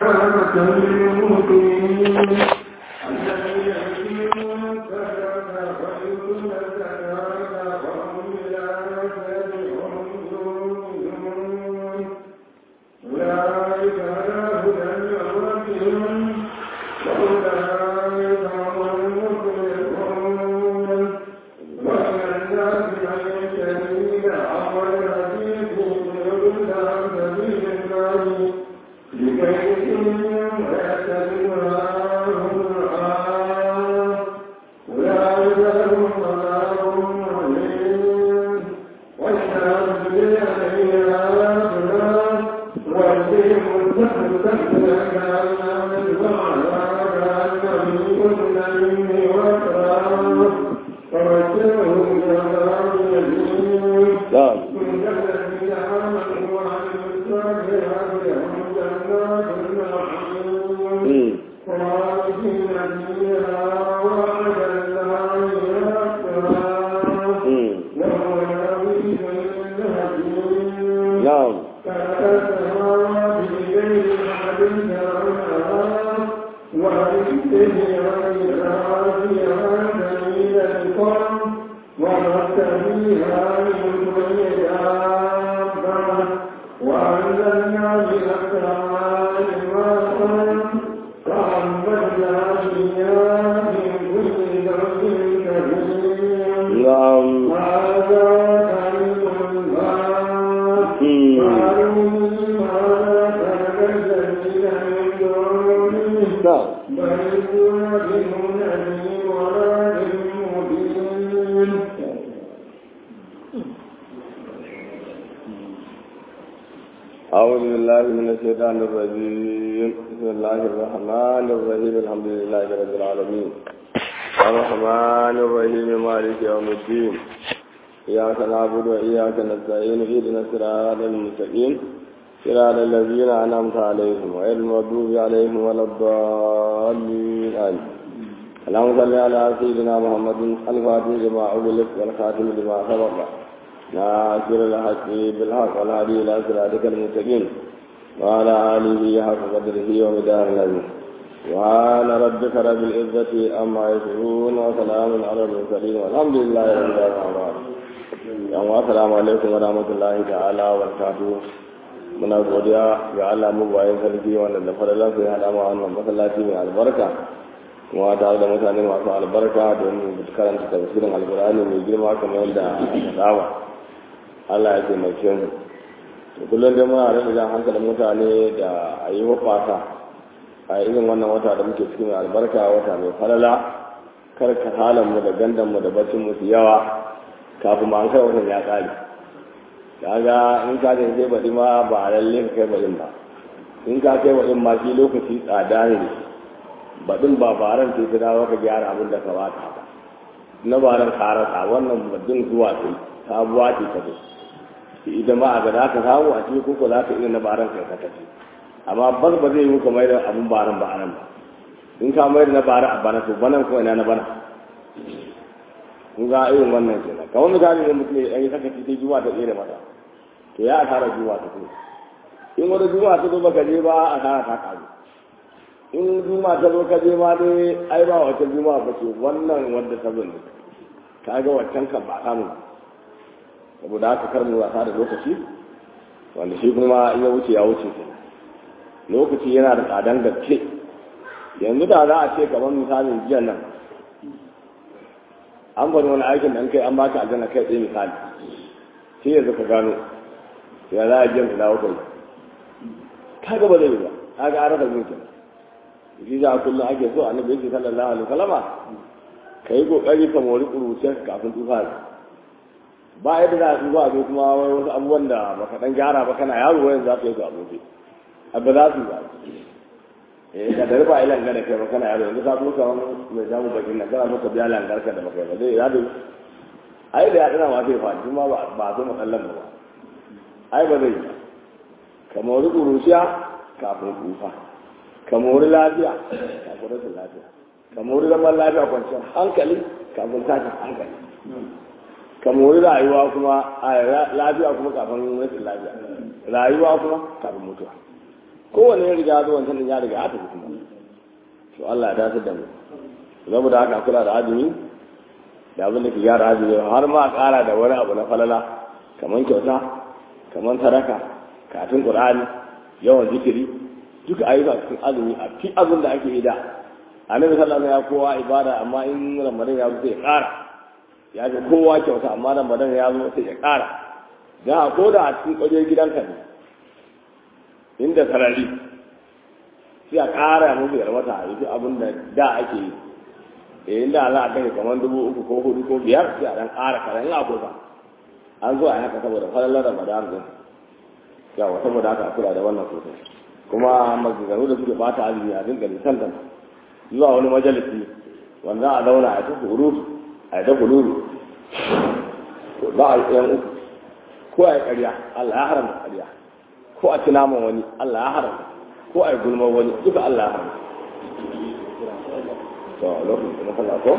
أعوذ بالله من الشيطان الرجيم بسم الله الرحمن الرحيم الحمد لله رب العالمين الرحمن الرحيم مالك يوم الدين إياك نعبد وإياك نستعين اهدنا الصراط المستقيم صراط الذين أنعمت عليهم غير المغضوب عليهم ولا الضالين آمين اللهم صل على سيدنا محمد الفاتح لما أغلق والخاتم لما سبق ناصر الحق بالحق والهادي إلى صراطك المستقيم وعلى آله حق قدره ومقداره العظيم وعلى ربك رب العزة عما يصفون وسلام على المرسلين والحمد لله رب العالمين. السلام عليكم ورحمة الله تعالى وبركاته. muna godiya ga Allah mubayin sarki wanda da fadalan sai hada mu wannan masallaci mai albarka kuma tare da mutane masu albarka don karanta tafsirin alqur'ani mai girma kamar yadda aka saba. Allah ya taimake mu. Kullum dai muna rage jan hankalin mutane da a yi wafata a irin wannan wata da muke cikin albarka, wata mai falala, kar ka halan mu da gandan mu da bacin mu su yawa kafin ma an kai watan ya kare. Kaga in ka je sai baɗi ma ba lalle ka kai baɗin ba, in ka kai baɗin ma shi lokaci tsada ne baɗin ba baran sai ta dawo ka gyara abin da ka bata ba na baran karasa wannan baɗin zuwa sai sabuwa ce ta zo idan ma a ga za ka samu a cikin kuka za ka iya na baran kai ka tafi, amma bas ba zai yi ka mai da abin baran ba a nan ba. In ka mai da na baran a bana to banan ko ina na bana kun ga irin wannan kenan. Kawai misali ne mutum ya yi sakaci sai juma'a ta tsere mata to ya asara juma'a ta tsere. In wani juma'a ta zo baka je ba asara ta karu. In juma'a ta zo ka je ma dai ai ba wata juma'a ba ce wannan wanda ta zo ne ka ga wancan kan ba samu. Saboda haka kar mu wasa da lokaci wanda shi kuma in ya wuce ya wuce kenan. Lokaci yana da tsadan gaske. Yanzu da za a ce kamar misalin jiya nan an bari wani aikin da an kai an baka aljanna kai tsaye misali sai yanzu ka gano ya za a jiyan ka dawo kai ka ga ba zai ba ka ga arafa zuciya shi za a kullum ake so annabi yake sallallahu alaihi wasallama ka yi kokari ka mori kuruciyar kafin tufa ba yadda za a tufa a zo kuma wasu abubuwan da baka dan gyara ba kana yaro wayan za ka yi ga abokai abba za su ba ka da rufa ilan gane kai ba kana yaro yanzu ka zo ka wani mai samu bakin nan kana so ka biya langarka da baka ba zai yado ai da ya dana ma sai fa kuma ba so matsallan ba ai ba zai ka mori kuruciya kafin kufa ka mori lafiya kafin rashin lafiya ka mori zaman lafiya kwanciyar hankali kafin tashin hankali ka mori rayuwa kuma a lafiya kuma kafin rashin lafiya rayuwa kuma kafin mutuwa kowane ya riga zuwan sannan ya riga ta kuma to Allah ya dace da mu saboda haka kula da azumi da abin da ke gyara azumi har ma ƙara da wani abu na falala kamar kyauta kamar sadaka katin qur'ani yawan zikiri duka ayyuka cikin azumi a fi abin da ake yi da annabi sallallahu alaihi wasallam ya kowa ibada amma in ramadan ya zo sai ya ƙara ya ga kowa kyauta amma ramadan ya zo sai ya ƙara da ko da a cikin kwaje gidanka ne inda sarari sai a ƙara musu yar wata a yi abin da ake yi inda za a kai kamar 3,000 ko 4 ko 5 sai a dan ƙara karan ya kusa an zo a haka saboda falalar ramadan din yawa saboda haka kula da wannan sosai kuma maganganu da suke bata azumi a dinga nisantar zuwa wani majalisi wanda a zauna a tafi hurutu a yi ta huluru ba a yi uku ko a yi ƙarya Allah ya haramta ƙarya ko a ci naman wani Allah ya haramta ko a yi gulman wani duka Allah ya haramta to lokacin da kalla ko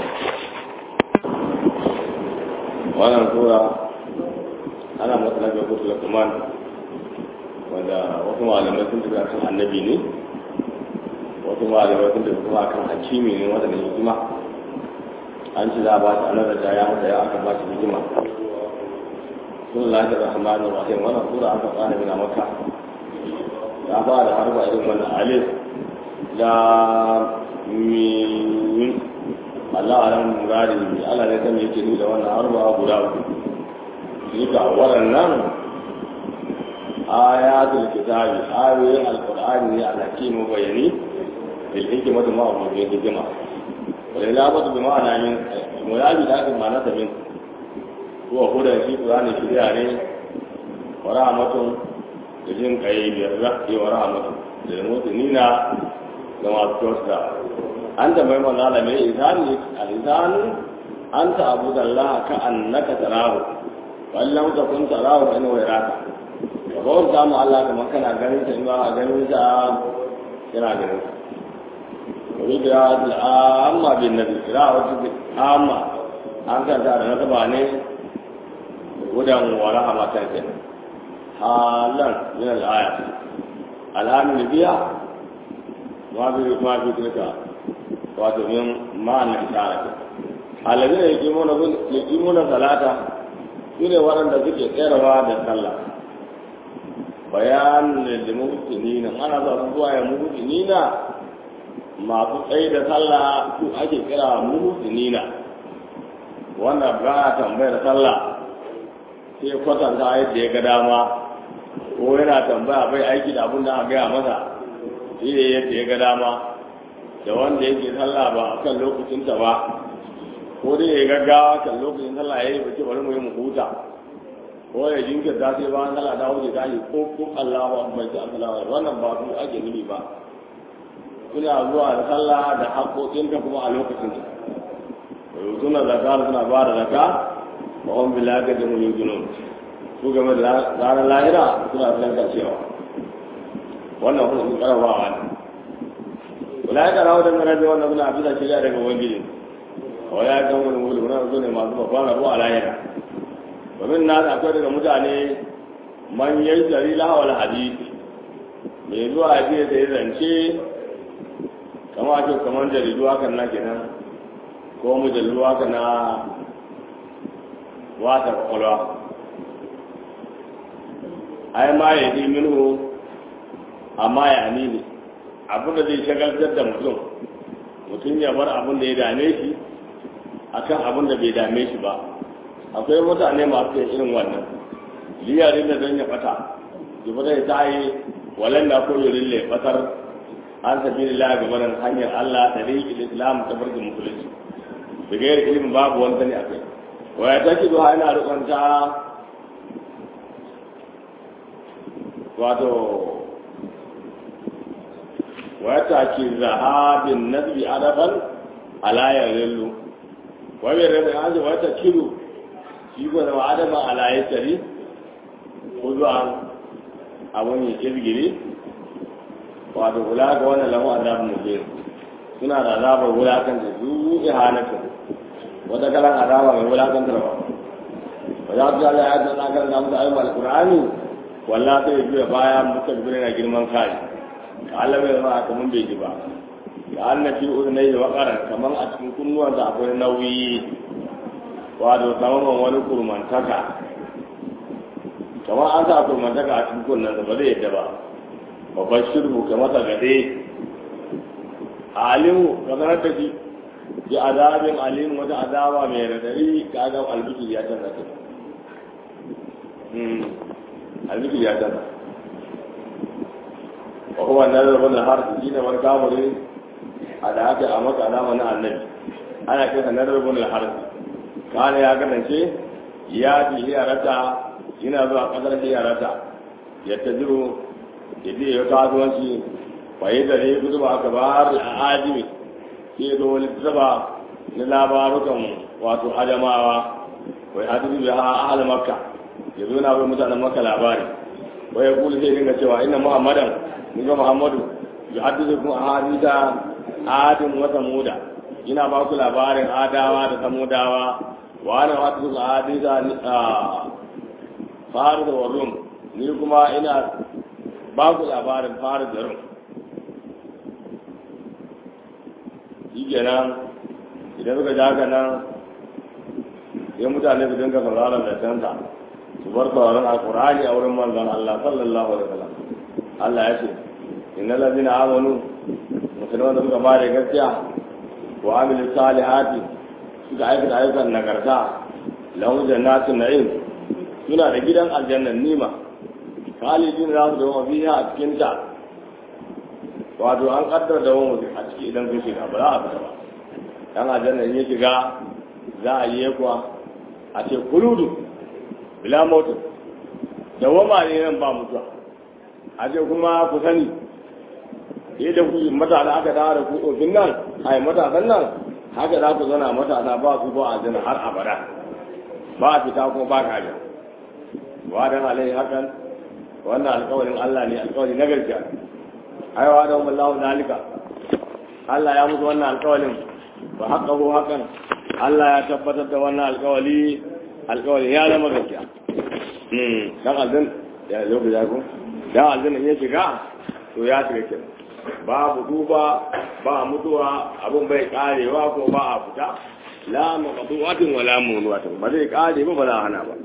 wannan sura ana matsala ga kusa da kuma wanda wasu malamai sun tafi akan annabi ne wasu malamai sun tafi kuma akan hakimi ne wanda ne hikima an ci za a ba shi annabi da ya haka ya aka ba shi hikima bismillahir rahmanir rahim wannan sura aka fara mina maka ya fara harba irin wannan alif lam mim Allah alam muradi Allah ne kan yake ni da wannan harba guda uku duka waɗannan ayatul kitabi ayoyin alqur'ani ne alhakimu bayani bil hikmati ma huwa bil hikma wala la badu bi ma'ana min muradi da kan ma'ana ta min huwa huda shi qur'ani shiriya ne wa rahmatun da jin kai da rahmi wa rahmatun da mu'minina da masu tausa an da mai manala mai izani al-izanu anta abudallaha ka annaka tarahu wallahu takun tarahu in wayraka bawon ta mu Allah kamar kana ganin ta in ba ka ganin ta yana ganin ta wani da amma bin nabi kira wata amma an kan ta da nasaba ne gudan wa rahmatan ke halan min al-aya al-amin biya wa bi tilka wato min ma'an isharat alladhina yuqimuna salata sune waɗanda suke tsayarwa da sallah bayan da muhsinina ana za su zuwa ya muhsinina masu tsaye da sallah su ake kira muhsinina wanda ba tambayar sallah sai kwatanta yadda ya ga dama ko yana tambaya bai aiki da abin da aka gaya masa shi ne yadda ya ga dama da wanda yake sallah ba a kan lokacinta ba ko dai ya gaggawa kan lokacin sallah ya yi bace bari mu yi mu huta ko ya jinkirta sai ba Allah da wuce tashi ko Allahu akbar ta Allah wannan ba su ake nufi ba kuna zuwa da sallah da haƙoƙin ka kuma a lokacin ka suna zakar suna ba da zaka wa hum billahi da mun yujunun su game da ranar lahira suna sanka cewa wannan kuma sun karawa ne wala ka rawo da mara da wannan suna bisa shirya daga ubangiji wala ka wani mulmuna zo ne masu babban rabo a lahira domin na akwai daga mutane manyan jari lahawar hadisi mai zuwa a fiye da ya zance kama ake kamar jaridu hakan na kenan ko mujallu haka na wata kwakwalwa ai ma ya yi minhu amma ya ni ne abinda zai shagaltar da mutum ya bar abin da ya dame shi akan abin da bai dame shi ba akwai mutane masu yin irin wannan liyarin da zan ya fata jibi da ta yi walan da ko yurin le fatar an sabi lillahi gabanin hanyar Allah da riƙi islam ta farkin musulunci da gayar ilimin babu wani sani a kai waya ta ki zuwa yana rukanta wato waya ta ki zahabin nasbi adaban alayar rillu waya da an ji waya ta kiru shi ko da adama alayar tari ko zuwa abun yi kirgiri wato kula ga wannan lahu azabun mubin suna da azabar wulakan da su ihanatin wata kalan azaba mai wulakan tarwa wa za su Allah ya tsana kan da musu ayyukan alqur'ani wallahi sai biya baya muka gure na girman kai Allah bai zama kaman bai ji ba da annabi udnai wa qaran kaman a cikin kunnuwan da akwai nauyi wato kaman wani kurmantaka kamar an sa kurmantaka a cikin kunnan da ba zai yadda ba babbar shirhu kamar ta gade alimu ka sanar da shi bi azabin alimu wata azaba mai radari ka ga albiki ya canza ta albiki ya canza wa huwa nazar bin harfi shine wani kamuri a da aka a maka alama na annabi ana kisa nazar bin harfi kana ya kasance ya ji hiyarata yana zuwa kasar hiyarata ya tajiru ya je ya kasuwanci fayi da ne kudu ba ka bar al'adimi ke zo wani zaba na labarukan wato adamawa wai hadisi bai ha ahal makka ya zo na bai mutanen makka labari wai ya kuli sai dinga cewa inna muhammadan ni ga muhammadu ya hadisi kuma hadisa adin wata muda ina ba ku labarin adawa da samudawa wa ana hadisi hadisa faru da rum ni kuma ina ba ku labarin faru da rum shi kenan idan suka ja haka nan sai mutane su dinga sauraron da canta su bar sauraron alkur'ani a wurin manzon Allah sallallahu alaihi wasallam Allah ya ce innal ladina amanu musulman da suka bare gaskiya wa amilu salihati suka aikata ayyukan nagarta lahu jannatun na'im suna da gidan aljannan nima khalidin za su dawo biya a cikin ta wato an kaddar da wani a ciki idan sun shiga ba za a fita ba dan aljannan ya shiga za a yi kuwa a ce kuludu bila mutu da wama ne nan ba mutuwa a ce kuma ku sani da ku matasa aka dawo da ku tsofin nan ai matasan nan haka za ku zana matasa ba ku ba aljanna har abada ba a fita kuma ba ka ja wa dan alai hakan wannan alƙawarin Allah ne alƙawari na gaskiya ai wa da wallahu dalika Allah ya musu wannan alƙawarin ba haqqahu hakan Allah ya tabbatar da wannan alƙawari ya zama gaskiya dan aljanna ya lokaci ya ku dan aljanna ya shiga to ya shiga kenan babu duba ba mutuwa abun bai karewa ko ba a fita la maqdu'atin wala munwatin ba zai kare ba za hana ba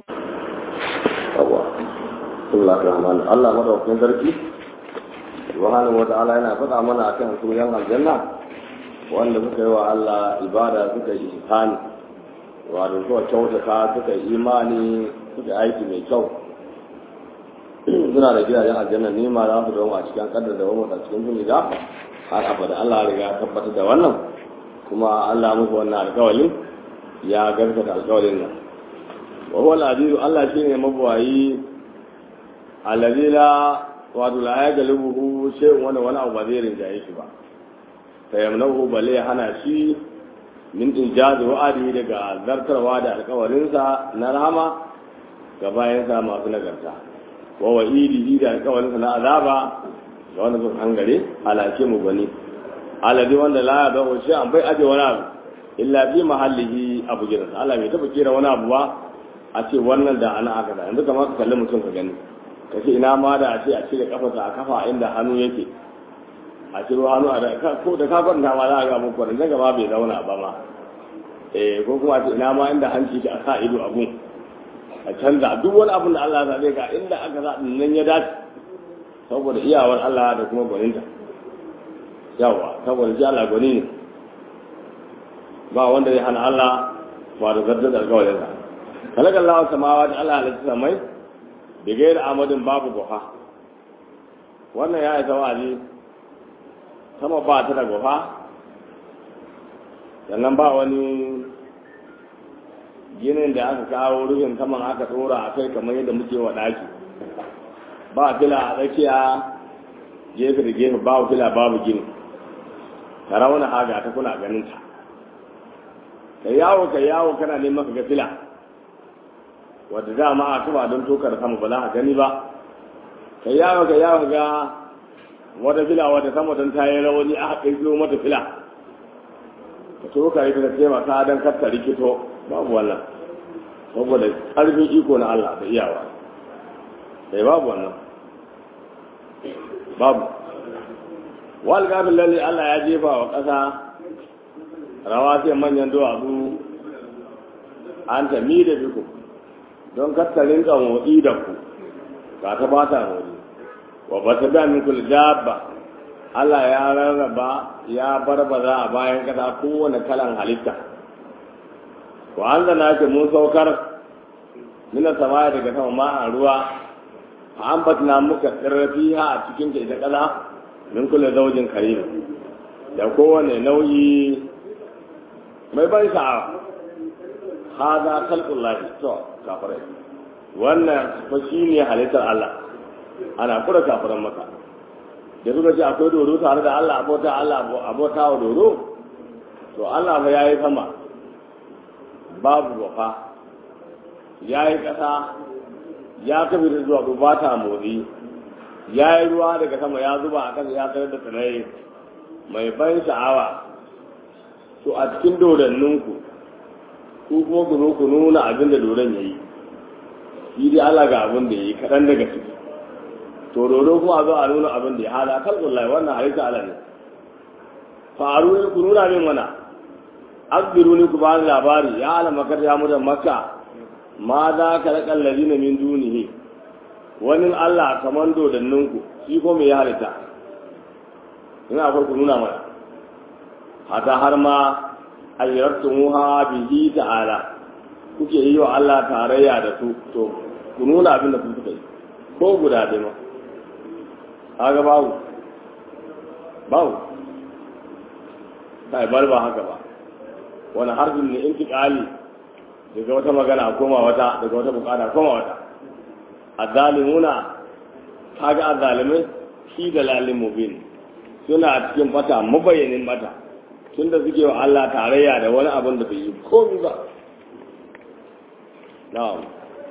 Bismillahirrahmanirrahim. Allah madaukakin sarki subhanahu wata'ala yana faɗa mana akan su yan aljanna wanda suka yi wa Allah ibada suka yi ihsani wato suka kyautata suka yi imani suka yi aiki mai kyau suna da gidajen aljanna ne ma za su dawo a cikin kaddar da wani a cikin duniya har abada Allah ya riga tabbatar da wannan kuma Allah muku wannan alƙawarin ya gaskata alƙawarin nan wa huwa al-aziz Allah shine mabuwayi alladhi la yaglubuhu shay'un wani abu ba zai rinjaye shi ba fayamnahu bale hana shi min injazi wa'adi daga zartarwa da alƙawarinsa na rahama ga bayansa masu nagarta wa wa'idihi da alƙawarinsa na azaba ga wanda suka hangare alake mu bane alladhi wanda la yadahu shay'an bai aje wani abu illa bi mahallihi abu gidan Allah bai taba kira wani abu ba a ce wannan da ana aka da yanzu kamar ka kalli mutum ka gani ka ce ina ma da a ce a cire kafarsa a kafa inda hannu yake a ciro hannu a ko da ka kwanta ma za a ga muku wannan daga ma bai zauna ba ma ko kuma a ce ina ma inda hanci ke a sa ido a gun a canza duk wani abin da Allah ya zaɓe ka inda aka sa nan ya dace saboda iyawar Allah da kuma gwaninta yawa saboda shi Allah gwani ne ba wanda zai hana Allah ba da zartar da alƙawarinsa kalakan lawa samawa da Allah halitta samai da gaira amadin babu gufa wannan ya isa wa'azi sama ba ta da gufa sannan ba wani ginin da aka kawo rufin saman aka tsora a kai kamar yadda muke wa ɗaki ba fila a tsakiya gefe da gefe babu fila babu gini ka rauna haga ta kuna ganin ta ka yawo kana neman ka ga fila wadda dama a tuba don tokar sama ba za a gani ba ka yawo ga wata fila wadda sama don ta yi rawani aka ƙirƙiro mata fila ka toka ita da taimaka don kasta rikito babu wannan saboda ƙarfin iko na Allah da iyawa sai babu wannan babu wal gafin lalle Allah ya jefa wa ƙasa rawa sai manyan duwatsu an tami da biku don kattarin motsi da ku ka ta ba ta motsi wa ba ta da min kul dabba Allah ya rarraba ya barbaza a bayan ƙasa kowane kalan halitta wa an zana ce mun saukar mina sama daga sama ma'an ruwa a ambatna muka tsirrafi ha a cikin ta ita ƙasa min kula zaujin karim da kowane nau'i mai ban sha'awa haza khalqul lahi to kafirai wannan fa shine halittar Allah ana kura kafiran maka da suka ce akwai dodo tare da Allah abota wa dodo to Allah fa yayi sama babu wafa yayi kasa ya kafi da zuwa ba ta motsi ya yi ruwa daga sama ya zuba a kan ya tsar da tsirrai mai ban sha'awa to a cikin dodanninku ku kuma ku zo ku nuna abin da dodon ya yi shi dai Allah ga abin da ya yi kaɗan daga ciki to dodo kuma a zo a nuna abin da ya hada kalkun lai wannan halitta Allah ne faru ne ku nuna min mana akbiru ne ku ba ni labari ya alamakar ya mutan makka ma za ka raƙan lalina min dunihi wani Allah kamar dodanninku shi ko me ya halitta ina farko nuna mana hata har ma ayyartumuha bihi ta'ala kuke yi wa Allah tarayya da su to ku nuna abin da kuka yi ko guda dai ma kaga babu kai ba haka ba wani harfin ne intiqali daga wata magana koma wata daga wata bukata koma wata azzalimuna kaga azzalimai shi da lalin mubin suna cikin mata mabayyanin mata tunda suke wa Allah tarayya da wani abin da bai yi komai ba na'am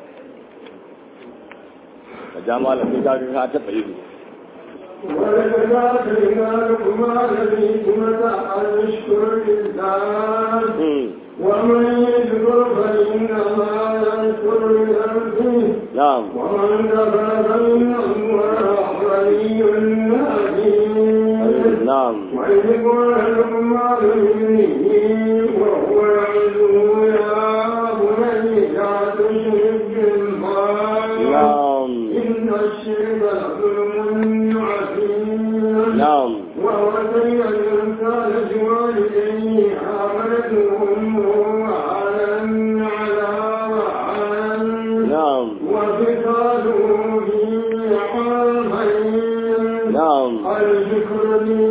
ka jama'a da sai ka ta tsaye ولقد آتينا لكما لديكما أن اشكر لله ومن يشكر فإنما يشكر لنفسه نعم ومن كفر فإن الله غني حميد نعم وإذ قال لقمان لابنه وهو يعظه يا بني لا تشرك بالله نعم إن الشرك لظلم عظيم نعم ووصي الإنسان بوالديه حملته أمه وهنا على وهن نعم وفصاله في عامين نعم الشكر لي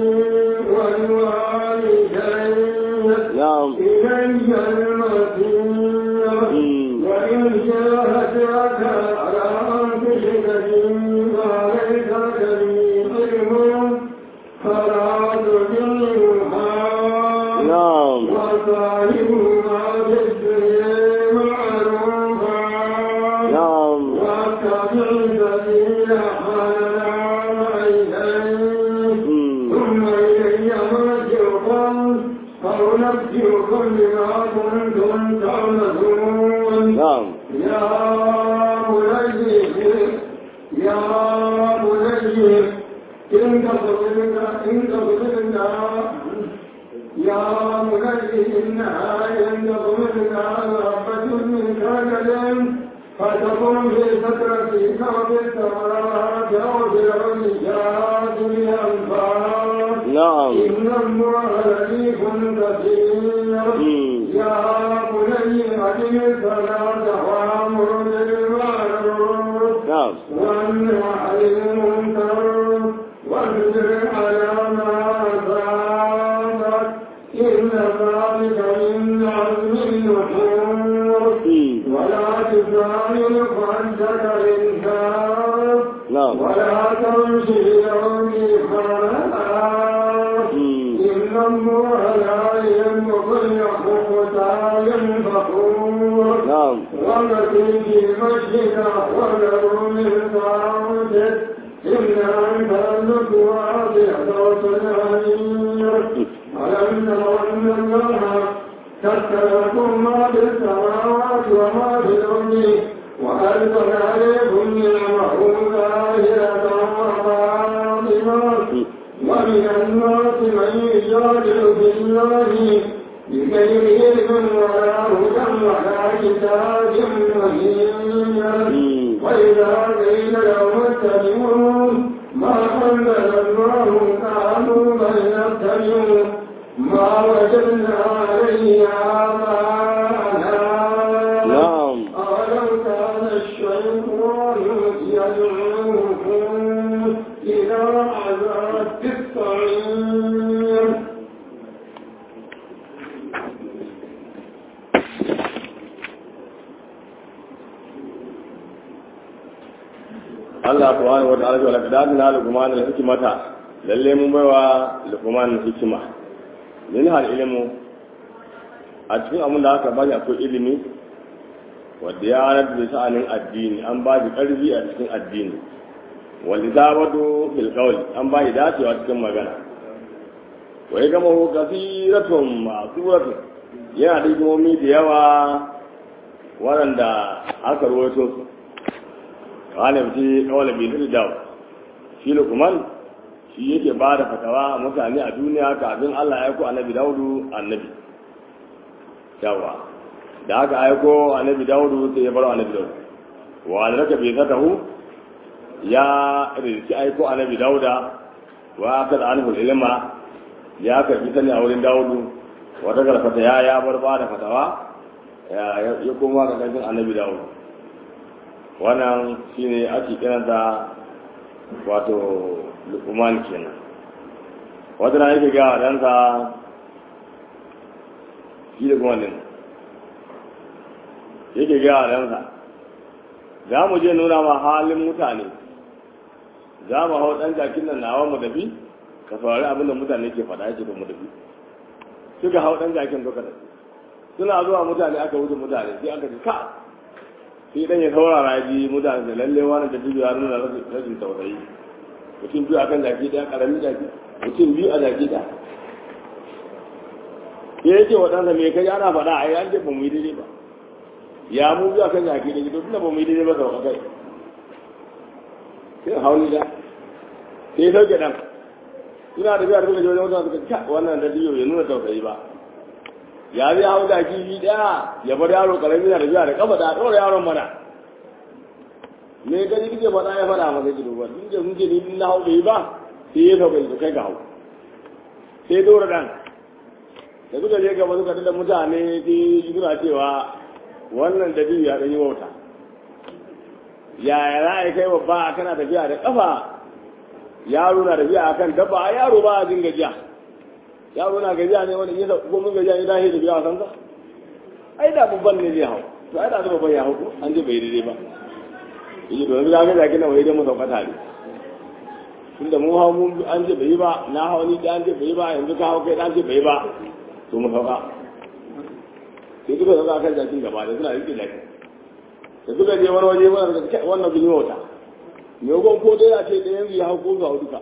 ولوالدي نعم إلي المصير وإن جاهداك على أن تشرك بي ما ليس لك به علم فلا تطيعهما نعم وصاحبهما في الدنيا معروفا نعم واتبع سبيل من أناب إليه ثم إلي مرجعكم فأنبئكم بما كنتم تعملون نعم يا بني إن تطلبنا يا بني إنها إن تطلبنا ربة من كنل فتكون في فترتك وفي الثمرات أو في الرجال بالأنفاس نعم إن الله لطيف كثير يا بني أقم الصلاة وأمر بالمعروف نعم وانه عن المنكر واصبر على ما أصابك إن ذلك من عزم النحور ولا تسامر خدك للناس نعم ولا تمشي يوم خلاص إن الله لا يحب كل مختال فخور نعم ومسيح المسجد وله من صوته إن أنت النبوة بصوت الأمير ألم تروا أن الله سخر لكم ما في السماوات وما في الأرض وألقى عليكم نعمه ظاهرة وباطنة ومن يجادل في الله بغير علم ولا هدى ولا كتاب مبين وإذا قيل لهم اتبعوا ما أنزل الله قالوا بل نتبع ما وجدنا عليه آباءنا أولو كان الشيطان يدعوهم إلى عذاب السعير Allah subhanahu wa ta'ala wala kadadna luqman al-hikmata lalle mun baiwa luqman hikima min hal ilmu a cikin abin da aka bani akwai ilimi wanda ya rabu da sha'anin addini an ba shi karfi a cikin addini wanda zabadu bil qawl an ba shi dacewa cikin magana wa ya gama kasiratun ma'suratu yana da hikimomi da yawa waɗanda aka rawaito su wani fi kawai bilir da shi lukuman shi yake ba da fatawa mutane a duniya kafin Allah ya aiko annabi daudu annabi yawa da aka aiko annabi daudu sai ya baro annabi daudu wa da raka bai zatahu ya rinci aiko annabi dauda wa aka da anhu ilma ya karbi sani a wurin daudu wata karfata ya bar ba da fatawa ya koma ga kafin annabi daudu wannan shine ake kiranta wato luqman kenan wanda na yake ga dansa shi da wannan yake ga dansa za mu je nuna ma halin mutane za mu hau dan jakin nan nawa mu dabi ka saurari abin da mutane ke faɗa yake da mu dabi suka hau dan jakin doka da suna zuwa mutane aka wuce mutane sai aka ji ka sai dan ya saurara ji mutane da lalle wani da biyu ya nuna rashin tausayi mutum biyu akan jaki daya karamin jaki mutum biyu a jaki daya sai yake waɗansa me kai ana faɗa a yi an ce ba mu yi daidai ba ya mu biyu akan jaki daya to tunda ba mu yi daidai ba sauka kai sai hauli da sai sauke dan suna da biya da suka je wajen mutane suka ce wannan da biyu ya nuna tausayi ba ya zai hau da kifi daya ya bar yaro karami na da biya da kafa da ɗora yaron mana me gani kike faɗa ya faɗa masa gido ba tun da muke ni na hau bai ba sai ya sauka da kai ga hau sai dora dan da suka je gaba suka tada mutane sai suna cewa wannan da biyu ya ɗan yi wauta yaya za a kai babba kana tafiya da kafa yaro na tafiya akan dabba a yaro ba a jin gajiya yaro na gajiya ne wani yasa ko mun gajiya ne dahi da biya san ka ai da babban ne zai hau to ai da babban ya hau ko an je bai daidai ba yi don ga ga kina wai da mu sauka tare tunda mu hau mun an je bai ba na hau ni da an je bai ba yanzu ka hau kai dan je bai ba to mu sauka sai duka sauka kan jakin gaba da suna rike jaki da duka je wani waje wannan bin wata me gon ko dai a ce da yanzu ya hau ko ga duka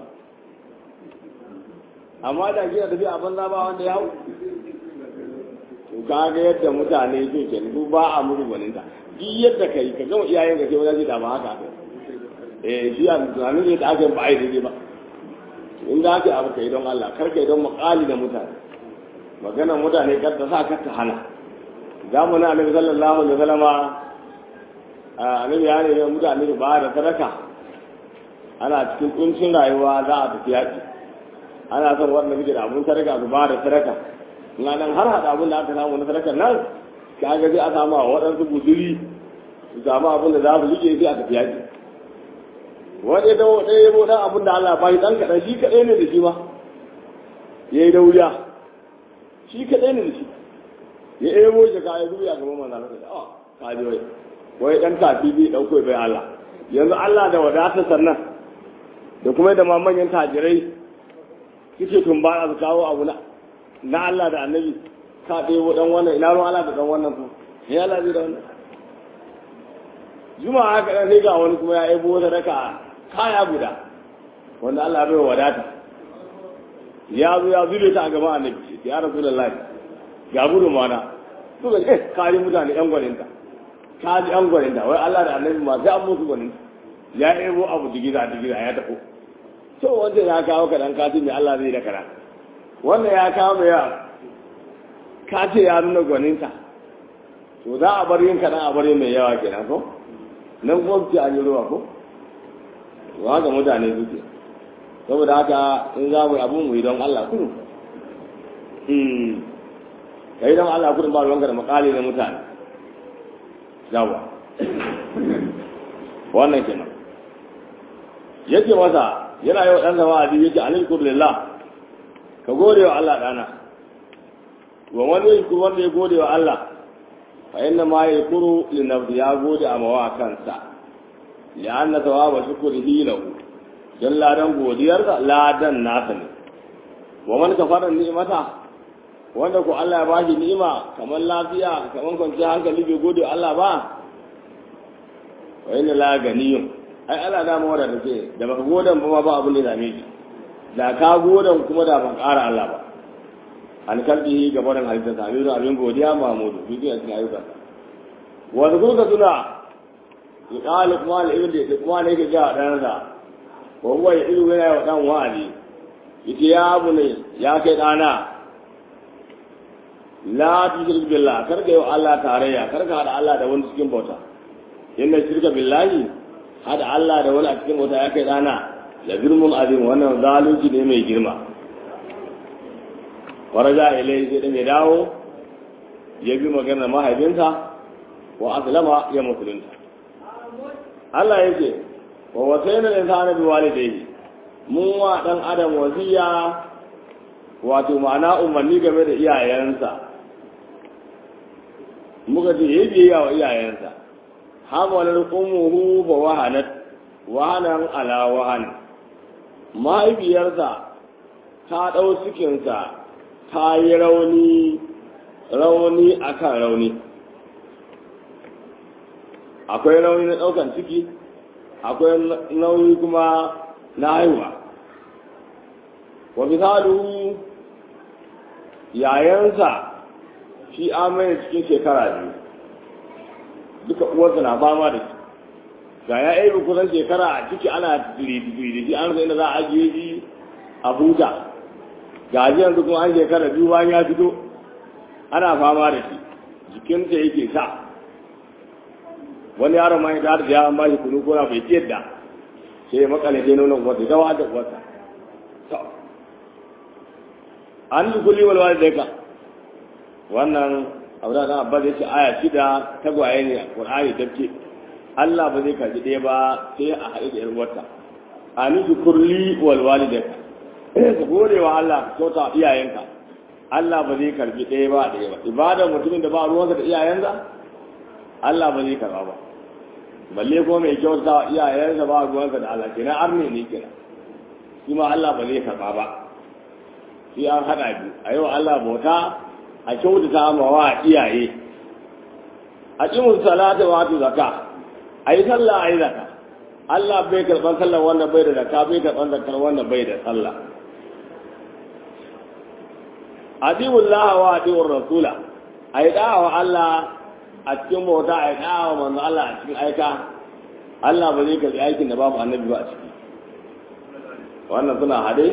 amma da gina tafi a banza ba wanda ya hau to kaga yadda mutane ke kenan su ba a mutu gwaninta duk yadda kai ka gama iyayen ka ce wani zai dama haka shi a tunanin da aka yi ba a yi daidai ba in da aka yi abu kai don Allah kar kai don makali da mutane maganar mutane kar ta sa kar ta hana zamanin annabi sallallahu alaihi wasallama annabi ya ne mutane ba da sadaka ana cikin kuncin rayuwa za a tafi yaƙi ana son wanda muke da abun sadaka su ba da sadaka in nan har hada abun da aka samu na sadakar nan ka ga sai a samu a waɗansu guduri su samu abun da za su rike sai a tafi yaƙi wani da ɗaya yabo ɗan abun da Allah ba shi ɗan kaɗan shi kaɗai ne da shi ma ya yi dauriya shi kaɗai ne da shi ya ebo shi ka yi zuwa gaban manzana ka ce ka ji wai ɗan tafi zai ɗauko bai Allah yanzu Allah da wadatar sannan da kuma da manyan tajirai suke tumba su kawo abu na Allah da annabi ka ɗaya ɗan wannan ina ruwan Allah da ɗan wannan ku ne Allah zai da wannan juma'a haka ɗan sai ga wani kuma ya ebo sadaka kaya guda wanda Allah bai wadata ya zo ya zube ta a gaban annabi ya rasulullahi ga gudun mana suka kari mutane yan gwaninta ka ji an gwaninta wai Allah da annabi ma sai an musu gwaninta ya ebo abu digira ya tafi to wanda ya kawo ka dan kati mai Allah zai da kana wannan ya kama ya ka ce ya nuna gwaninta to za a bar yin kaɗan a bar yin mai yawa kenan ko nan kuma su ce an yi ruwa ko to haka mutane suke saboda haka in za mu yi abin mu yi don Allah kudu ka yi don Allah kudu ba ruwanka da makali na mutane yawa wannan kenan yake masa yana yau ɗan zama a yake alil kublillah ka gode wa Allah ɗana wa wani yanku wanda ya gode wa Allah fa inna ma ya kuru linafsi ya gode a mawa kansa ya anna tawaba shukrihi lahu dan ladan godiyar da ladan nasa ne wa man kafara ni'mata wanda ko Allah ya bashi ni'ima kamar lafiya kamar kwanciyar hankali bai gode wa Allah ba wa inna la ganiyun ai Allah da mu wada take da baka godan ba ba abin da zame shi da ka godan kuma da ban ƙara Allah ba an kalbi gabanin halitta sami da abin godiya Mahmudu duk ya cikin ayyuka wa zukurka suna ya ƙali kuma al'ibin da kuma ne ke jawa ɗansa wa huwa ya ilu yana wa ɗan wa'adi yace ya abu ne ya kai ɗana la tushrik billah kar ka yi wa Allah tarayya kar ka haɗa Allah da wani cikin bauta inna shirka billahi haɗa Allah da wani a cikin bauta ya kai ɗana la girmun azim wannan zalunci ne mai girma waraja ilai sai dan ya dawo ya bi maganar mahaifinsa wa aslama ya musulunta Allah yake wa wasaina insana bi walidayhi mun wa dan adam wasiya wato ma'ana umarni game da iyayensa muka ce yayi biyayya wa iyayensa hamalar ummuhu fa wahanan ala wahan mahaifiyarsa ta ɗau cikinsa ta yi rauni akan rauni akwai rauni na ɗaukan ciki akwai nauyi kuma na haihuwa wa misalu yayansa shi amai cikin shekara biyu duka uwarsa na fama da shi ga ya aibu kusan shekara a ciki ana digiri da shi an rasa inda za a ajiye shi a buta ga ajiyar kuma an shekara biyu bayan ya fito ana fama da shi jikinta yake sa wani yaron ma ya da ya an ba shi kunu kona bai ce da sai ya makale dai nuna wata dawa da wata an yi kulli wal walidayka wannan abu da abba zai ce aya 6 tagwaye ne a Qur'ani tafke Allah ba zai karbi ɗaya ba sai a haɗu da 'yar wata an yi kulli wal walidayka ka gode wa Allah kyauta iyayenka Allah ba zai karbi ɗaya ba ɗaya ba ibadar mutumin da ba ruwansa da iyayensa Allah ba zai karba ba balle ko mai kyauta wa iyayensa ba ruwansa da Allah kenan arne ne kenan shi ma Allah ba zai karba ba shi an haɗa biyu a yau Allah bauta a kyautata ma wa iyaye a ƙimun salata wa tu zaka a yi sallah a yi zaka Allah bai karɓar sallah wanda bai da zaka bai karɓar zakar wanda bai da sallah adiwul laha wa adiwur rasula a yi wa Allah a cikin bauta a yi wa manzo Allah a cikin aika Allah ba zai karɓi aikin da babu annabi ba a ciki wannan suna hade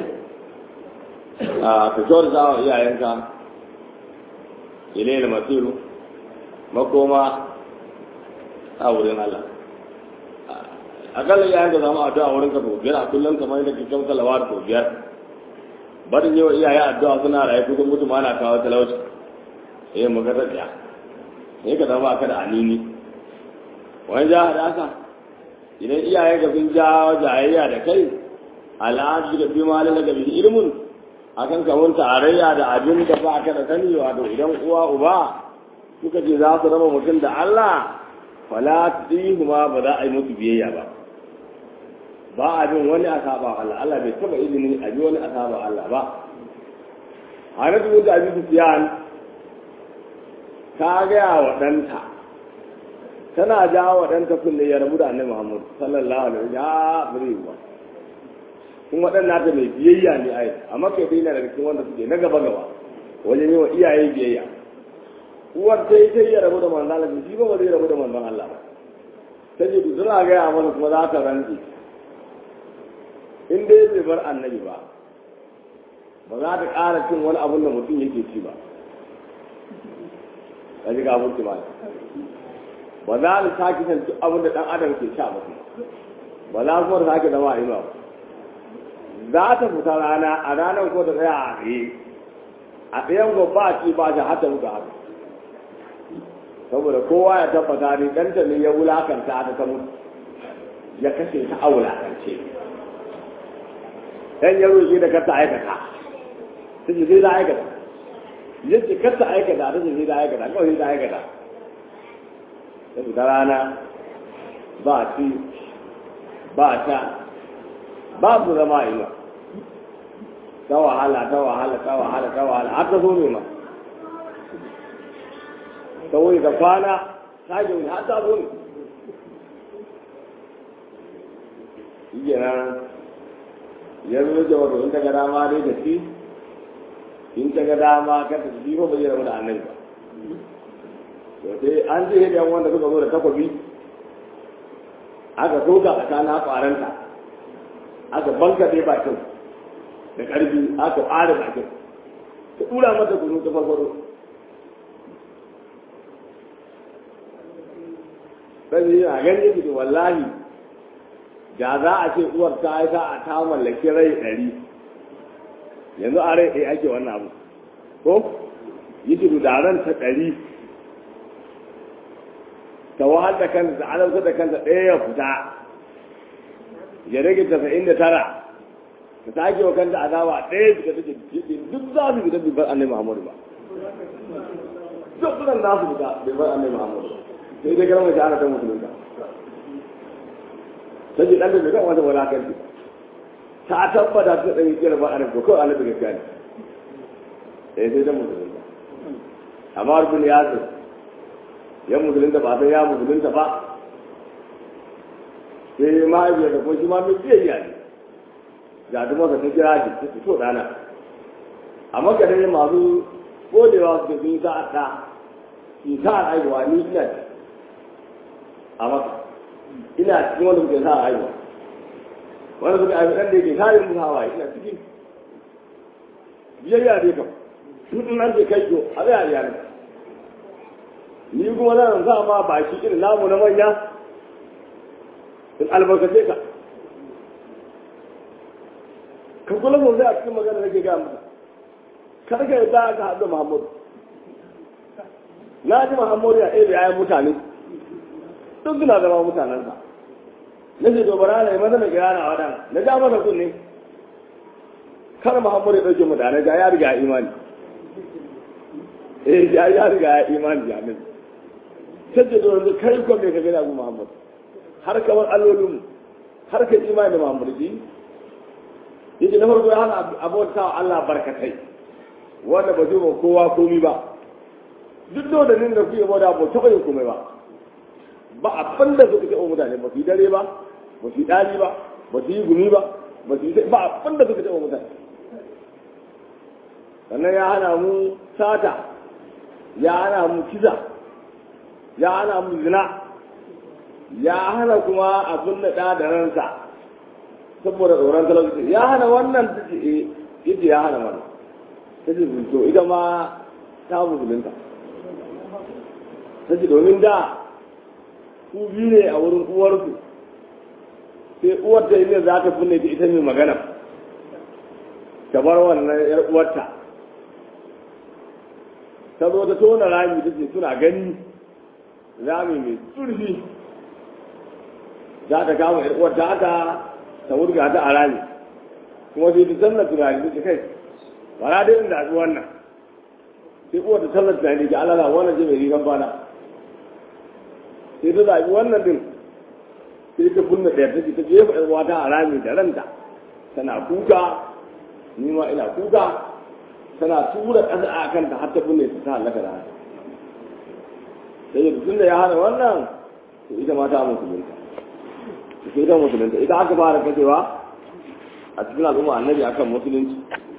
ka kyautata wa iyayenka ilayil masiru makoma a wurin Allah akalla iyayenka zama addu'a wurin ka to biyar a kullum kamar yadda kike kyauta lawar to biyar barin yawa iyaye addu'a suna raye kusan mutum ana kawo talauci maka ta tsaya sai ka zama ka da anini wani ja da haka idan iyaye ka sun ja jayayya da kai al'adu da bi malin da bi ilmun akan kamun tarayya da abin da ba ka da sani wato idan uwa uba suka ce za su raba mutum da Allah fala kuma ba za a yi musu biyayya ba ba abin wani a saba Allah Allah bai taba izini a bi wani a saba Allah ba Hanatu da Abi Sufyan ta gaya wa ɗanta tana jawo wa ɗanta kulle ya rabu da Annabi Muhammad sallallahu alaihi wasallam ya bari ba kuma waɗannan ta mai biyayya ne ai amma kai dai na daga cikin wanda suke na gaba gaba wajen yi wa iyaye biyayya uwar sai ya rabu da manzon Allah shi ba zai rabu da manzon Allah ba sai ji suna ga ya mana kuma za ta rantsi in dai bai bar annabi ba ba za ta ƙara cin wani abin da mutum yake ci ba ka ji gafin kimani ba za ta sake san duk abin da ɗan adam ke sha ba ba za kuma ta sake zama a inuwa ba za ta fita rana a ranar ko ta tsaya a tsaye a tsayen ko ba ci ba shi hata muka haka saboda kowa ya tabbata ne ɗanta ne ya wulakanta ta mutu ya kashe ta a wulakance ɗan ya roƙe da kar ta aikata ta ce zai za aikata ya ce kar ta aikata ta ce zai za aikata kawai zai za aikata ta fita rana ba ci ba ta ba su zama ina ta wahala har ta zo ne ma ta wuri da kwana ta ji wani har ta zo ne shi nan yanzu da wato in ta ga dama dai da shi in ta ga dama ka ta shi ba bai rabu da annabi ba to sai an je da wanda suka zo da takobi aka soka tsakanin haƙwaranta aka banka dai bakin da ƙarfi aka ƙara bakin ta ɗura mata kunu ta farfaro sai yana gani yake da wallahi da za a ce uwar ta yi a ta mallaki rai 100 yanzu a rai ɗaya ake wannan abu ko yake da ran ta 100 ta wahal da kanta ta alamta da kanta ɗaya ya fita ya rage 99 ta sake wa kanta azaba ɗaya fita take duk za su fita bai annabi Muhammadu ba duk nan za su fita bai annabi Muhammadu sai dai garma ta ana ta musulunta sai ji dan da bai kan wata walakanci ta tabbata ta dan kira ba annabi ko annabi gaskiya ne sai da musulunta amma rubun yasir ya musulunta ba sai ya musulunta ba sai mahaifiyar da kuma shi ma mai biyayya ne ga duk wata ta kira shi ta fito dana amma ka dai masu godewa su da sun sa'a ta ki sa'a aiwa ni ina ce a maka ina cikin wanda suke sa'a aiwa wanda suke aiwa ɗan da yake kare musu hawaye ina cikin biyayya dai kam sun an ce kai ko a zai a iyalin ni kuma zan sa ma baki irin namu na manya in albarkace ka ka kula sosai a cikin magana nake ga maka kar ka yadda ka haɗu Muhammadu na ji Muhammadu ya ɗaya da yayan mutane duk suna zama mutanensa na ce to bara na yi maza na gira na waɗanda na ja masa kunne kar Muhammadu ya ɗauke mutane ga ya riga ya imani ya riga ya imani jami'in sai da yanzu kai ko me ka gani abu Muhammad har kamar allolinmu har ka imani da Muhammad ji yace na farko ya hana abota wa Allah barkatai wanda ba zuwa kowa komi ba duk da nin da kuke bada ba taɓa yin komai ba ba abin da suka taɓa mutane ba su yi dare ba ba su yi ɗali ba ba su yi gumi ba ba su yi ba abin da suka taɓa mutane sannan ya hana mu sata ya hana mu kiza ya hana mu zina ya hana kuma abin da ɗa da ransa saboda tsoron talauci ya hana wannan ta ce ita ya hana wannan ta ce to ita ma ta musulunta ta ce domin da ku biyu ne a wurin uwarku sai uwar ta ne za ta kunne ta ita mai magana ta bar wannan yar uwarta ta zo ta tona rami ta ce suna gani rami mai turfi za ta kama yar uwarta haka ta wurga ta a rami kuma sai ta sanna tunani ta ce kai bara dai inda a wannan sai uwar ta sanna tunani ta alala wannan ce mai rigan bana sai ta zaɓi wannan din sai ta kunna ɗaya ta ce ta jefa ɗan wata a rami da ranta tana kuka ni ma ina kuka tana tura ƙasa a kanta har ta kunne ta halaka da haka sai da tun da ya hana wannan to ita ma ta musulunta ita musulunta ita aka fara kashewa a cikin al'umma annabi akan musulunci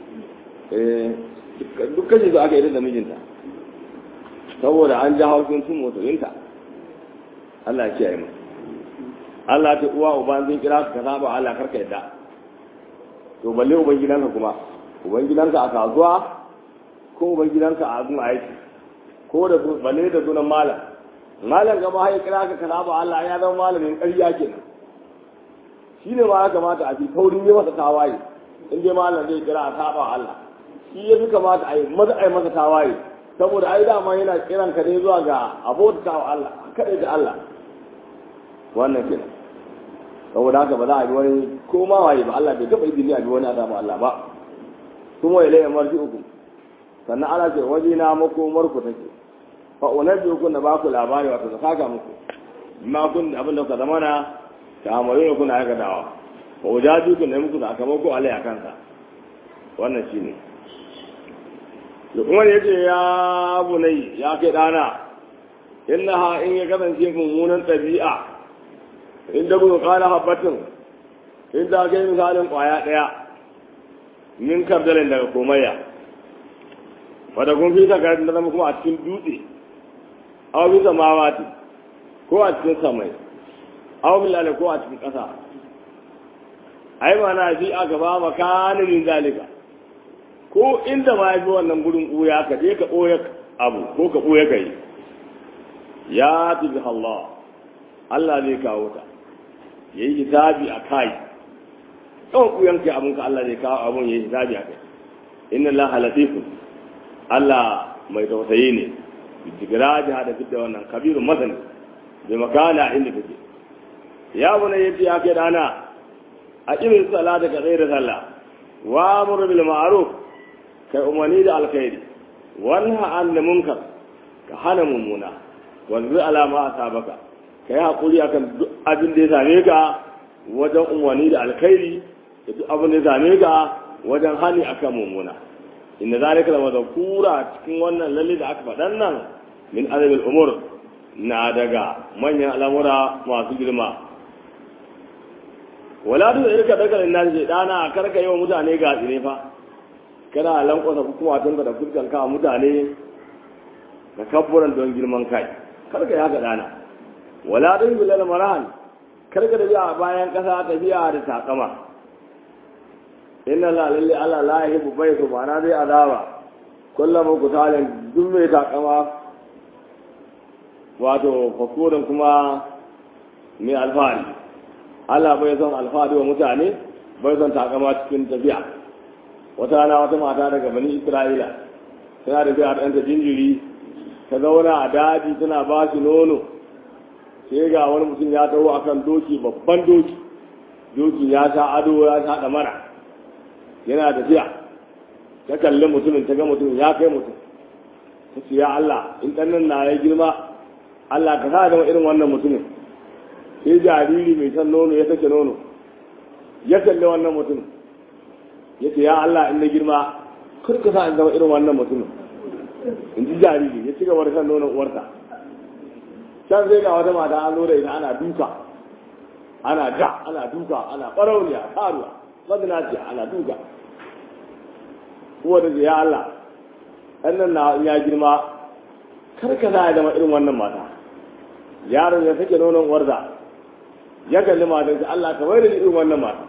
duk kashe su aka yi da mijinta saboda an ja hausin sun musulunta Allah ya kiyaye mu Allah ta uwa uba zai kira ka saba Allah karka yadda to balle uban gidanka kuma ubangidanka a kasuwa ko ubangidanka a gun aiki ko da bane da sunan malam gaba ya kira ka kana ba Allah ya zama malamin ƙarya kenan shi ne ma ya kamata a fi taurin yi masa tawaye in dai malam zai kira a saba Allah shi ya fi kamata a yi masa tawaye saboda ai dama yana kiran ka ne zuwa ga abota wa Allah kaɗai da Allah wannan kenan saboda haka ba za a bi wani ko ma waye ba Allah bai taɓa izini a bi wani a saba Allah ba kuma ilayya marji'ukum sannan ana ce waje na makomar ku take fa unabbiukum na ba ku labari wato da saka muku ma kun abin da ka zama na ta amaru kuna aikatawa fa ujajukum ne muku sakamako alai akan sa wannan shine Lukman yace ya bunai ya kai dana innaha in ya kasance mummunan tabi'a inda ku qala habbatun inda ga misalin kwaya daya min kardalin daga komayya wadda kun fi saka da zama kuma a cikin dutse aw bi samawati ko a cikin samai aw bilal ko a cikin ƙasa ai mana shi a gaba makanin min zalika ko inda ma yafi wannan gurin ɓuya ka je ka ɓoye abu ko ka ɓoye kai ya tibi Allah Allah zai kawo ta yayi hisabi a kai tsawon ɓuyan kai abin ka Allah zai kawo abin yayi hisabi a kai inna Allah latifun Allah mai tausayi ne bitigiraji hada fitta wannan kabirun masani bai makana inda kake ya bune yace ya kai dana a irin salata ka tsaye da sallah wa amru bil ma'ruf kai umarni da alkhairi wanha an munkar ka hana mummuna wanzu alama asabaka kai hakuri akan duk abin da ya same ka wajen umarni da alkhairi da duk abin da ya same ka wajen hani akan mummuna inna zalika la madhkura cikin wannan lalle da aka faɗan nan min azabil umur na daga manyan al'amura masu girma wala duk irka daga nan je dana karka yi wa mutane ga tsire fa kana lankwasa hukuma tun da fuskan ka mutane ka kabburan don girman kai karka ya ga dana wala duk bilal marahan karka da biya bayan kasa tafiya da takama inna la lillahi ala la yuhibbu baytu ma'ana zai azaba kullum ku talin duk mai takama wato fakurin kuma mai alfahari Allah bai son alfahari wa mutane bai son takama cikin tafiya wata rana wata mata daga bani Isra'ila tana da biya ɗanta jinjiri ta zauna a daji tana ba shi nono sai ga wani mutum ya taho akan doki babban doki ya sha ado ya sha ɗamara yana tafiya ta kalli mutumin ta ga mutumin ya kai mutum ta ce ya Allah in ɗannan na ya girma Allah ka sa zama irin wannan mutumin sai jariri mai san nono ya sake nono ya kalli wannan mutumin ya ce ya Allah in na girma kar ka sa in zama irin wannan mutumin in ji jariri ya ci gaba da san nonon uwarsa can sai ga wata mata an zo da ita ana duka ana duka ana ɓarauniya karuwa mazinaciya ana duka kuwa da ya Allah ɗannan na ya girma karka za a zama irin wannan mata yaron ya sake nonon warza ya kalli matan shi Allah ka bai da irin wannan mata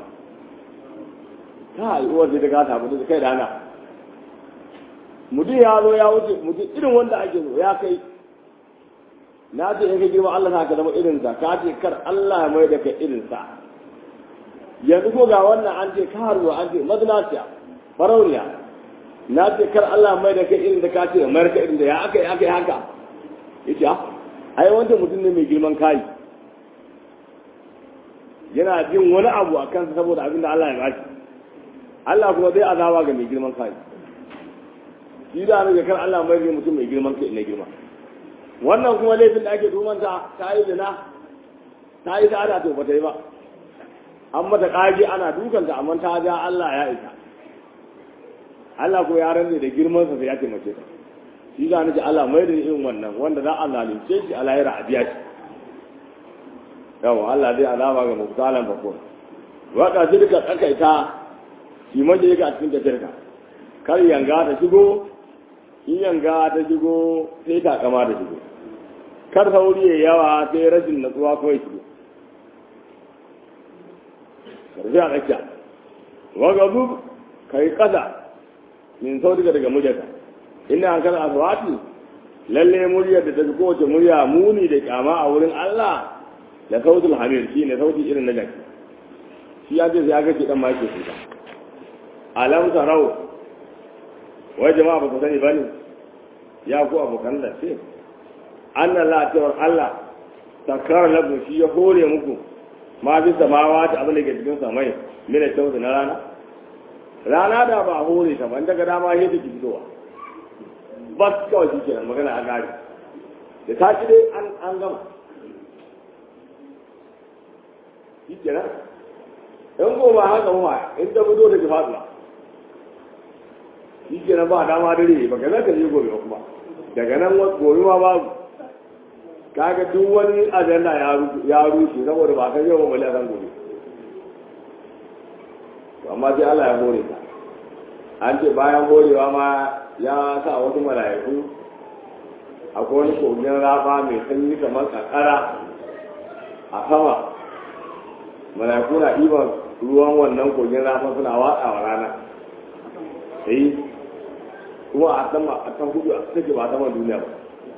ta yi uwar da ta samu da kai da ana mutum ya zo ya wuce mutum irin wanda ake so ya kai na ce in ka girma Allah na ka zama irinsa ka ce kar Allah ya mai da kai irinsa yanzu ko ga wannan an ce karuwa an ce mazinaciya farauniya na ce kar Allah mai da kai irin da ka ce mai ka irin da ya aka yi haka yace ai wanda mutum ne mai girman kai yana jin wani abu a kansa saboda abin da Allah ya bashi Allah kuma zai azaba ga mai girman kai shi da ne kar Allah mai da mutum mai girman kai ne girma wannan kuma laifin da ake tumanta ta yi zina ta yi sa'ada to ba ta yi ba an mata ƙage ana dukanta amma ta ja Allah ya isa Allah ko ya ranne da girman sa sai ya taimake ta shi ga nake Allah mai da irin wannan wanda za a zalunce shi a lahira a biya shi yawa Allah zai alama ga mubtalan bakon waka duka tsakaita shi maje yake a cikin tafiyarka kar yanga ta shigo in yanga ta shigo sai ta kama da shigo kar sauri ya yawa sai rashin natsuwa kawai shigo karfi a tsakiya waga zub ka yi ƙasa min sautika daga muryarka inna an kar aswati lalle muryar da ta fi kowace murya muni da kyama a wurin Allah da sautul hamir shi ne sauti irin na jaki shi ya ce sai aka ce dan ma yake fita alam tarau wai jama'a ba ku sani ba ne ya ku abokan da ce anna la tawar Allah sakar lakum shi ya hore muku ma bi samawa ta abin da ke cikin samai mina tawzi na rana da ba hore ta ban daga dama yadda ki fitowa bas kawai shi kenan magana a gari da ta ci dai an gama shi kenan in ko ba haka ma in ta fito da ki faduwa shi kenan ba dama dare ba ga ka je gobe kuma daga nan gobe ma babu kaga duk wani ajanda ya rushe saboda ba kan yau ba balle ran gobe amma sai Allah ya hore ta an ce bayan horewa ma ya sa wasu mala'iku akwai wani kogin rafa mai sanyi kamar kankara a sama mala'iku na ɗiban ruwan wannan kogin rafa suna watsa wa rana sai kuma a sama a kan hudu a take ba sama duniya ba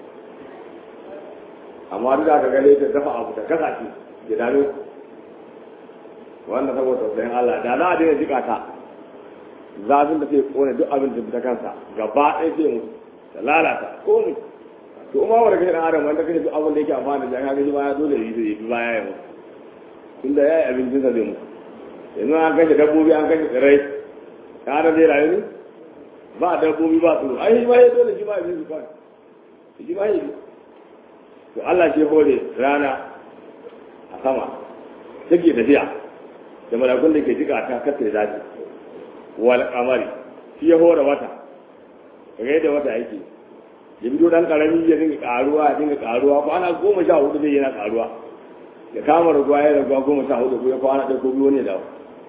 amma duk da ka gane ta dafa abu ta kasa ce da dano wannan saboda tausayin Allah da za a daina jika ta zafin da sai kone duk abin da ta kansa gaba ɗaya sai mu da lalata ko mu to kuma wanda kai dan adam wanda kai duk abin da yake amfani da jaka shi baya dole yi baya ya mutu tunda yayi abincin sa zai mutu yanzu an kashe dabbobi an kashe tsirai ka da zai rayu ne ba dabbobi ba su ai shi ba ya dole shi ba ya su kawai shi ba ya to Allah ke hore rana a sama take tafiya da malakun da ke jika ta kace zafi wal qamari shi ya hore wata kaga yadda wata yake ya bido dan karami ya dinga karuwa ko ana 14 zai yana karuwa ya kama ruwa ya ruwa 14 ko ya kwana da ko biyo ne da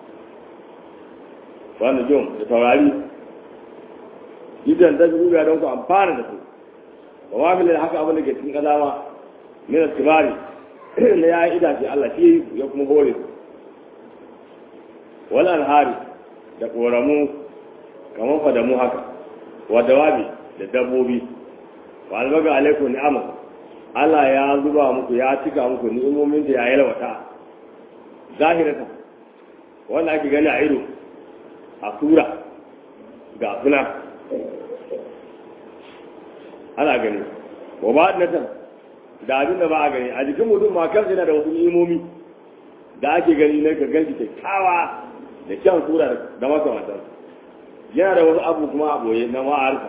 wannan jom da taurari idan da zuwa don ku amfana da su wa wafil da haka abin da ke cikin kazama min al-kibari ne ya yi idace Allah shi ya kuma hore wal anhari da koramu kamar fadamu haka wa dawabi da dabbobi wa albaga alaikum ni'ama Allah ya zuba muku ya cika muku ni'imomin da ya yalwata zahirata wanda ake gani a ido a sura ga suna ana gani wa ba da abin da ba a gani a jikin mutum ma kansa yana da wasu ni'imomi da ake gani na ka ganci kyakkyawa da kyan sura da makamantar yana da wasu abu kuma a boye na ma'arka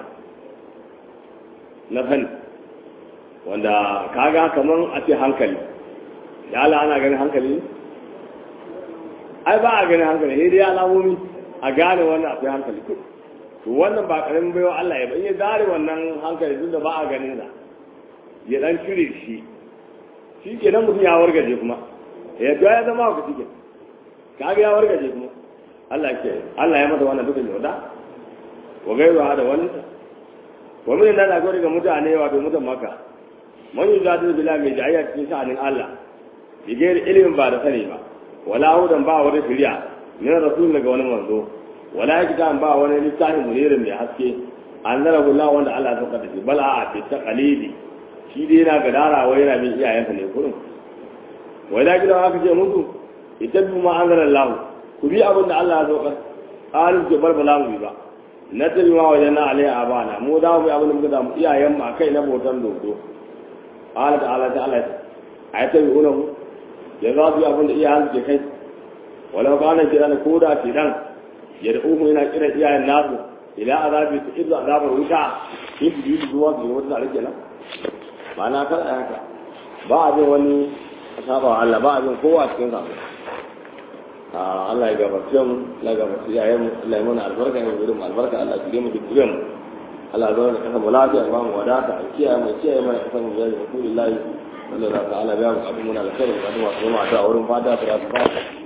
na sani wanda kaga kamar a ce hankali da Allah ana ganin hankali ne ai ba a ganin hankali sai dai alamomi a gane wannan akwai hankali to wannan ba karamin baiwa Allah ya ba in ya zare wannan hankali duk da ba a ganin sa ya dan cire shi ke nan mutum ya wargaje kuma ya ya zama ku cike kaga ya wargaje kuma Allah ya mata wannan dukan yauda wa gairu hada wannan wa min nan da gore ga mutane wato mutan maka man yuzadu billahi mai jayya cikin sha'anin Allah bigayar ilimin ba da sani ba wala hudan ba wani shari'a min rasul daga wani manzo wala kitab ba wani littafin munirin mai haske anzarahu Allah wanda Allah ya saka da shi bal a fi taqalidi shi dai yana gadara wai yana bin iyayensa ne kurin wai da gidan aka ce musu ittabi ma anzalallahu ku bi abin da Allah ya zo ka qalu ke bar bala mu ba na tabi ma wajen na alai abana mu da mu abin da muka da mu iyayen mu akai na botan dodo Allah ta'ala ta Allah ayata bi ulahu ya za su abin da iyayen su ke kai wala kana kiran ko da tidan ya da umu yana kiran iyayen nasu ila azabi su idza azabar wuta in bi zuwa ga wata da rike nan ma'ana kar a haka ba a bin wani saba Allah ba a bin kowa cikin sa Allah ya gabace mu Allah ya gabace yayin mu Allah ya mana albarka ne gurin albarka Allah ya mu dukkan mu Allah ya zama kasa mu lafiya ba mu wadata a kiyaye mana kasan mu ya Rasulullahi sallallahu alaihi wa sallam ya mu abin muna alkhairi da kuma a wurin fata da